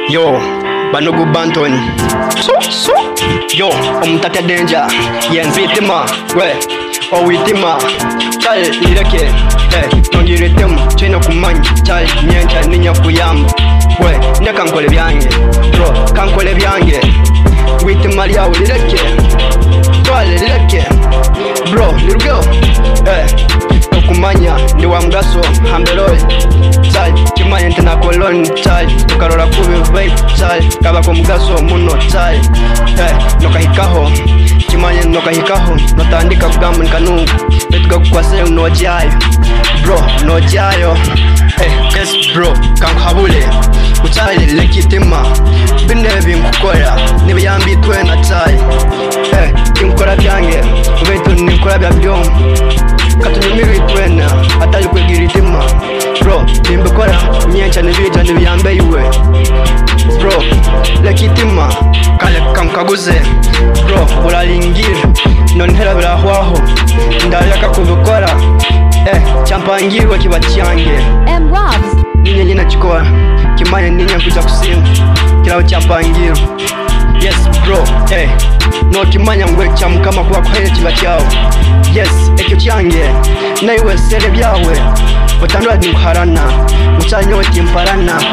Yo, Banogu Banton. So. Yo, Tata Danger. Yenz Vitima. We. Witima. Chal Lireke. Nongiritem. Chino Kumany. Chal Nyencha Ninya Kuyam. We. Nekankole Byange. Bro, Kankole Byange. Witima Liao Lireke. Chal Lireke. Bro, little girl. Kumanya ndi wa mgaso hamberoy chal kimanya ntena kolon chal tukarora kubi vibe chal kaba ko mgaso muno chal nokahikaho kimanya nokahikaho notandika kugamu nkanungu betuga kukwase no jayo bro no jayo yes bro kankhabule uchale lekitima binebi nkukora nibiyambi twena chal kinkora byange ubeto nikora byabyo katunyumiri twena atali kwegiritima bro nimbekora nyencha nibija nibiyambe iwe bro lekitima kale kankaguze bro uralingira nonhera birahwaho ndayaka kubikora champangirwa kiba cyange Robs ninye nyina chikora kimanye ninye kuja kusinga kiraho champangirwa yes bro no kimanya ngwe chamukama kwa kwele kiba cyawe yes ekyo cyange naiwe sere byawe utandwa nkuharana mucanyoti mparana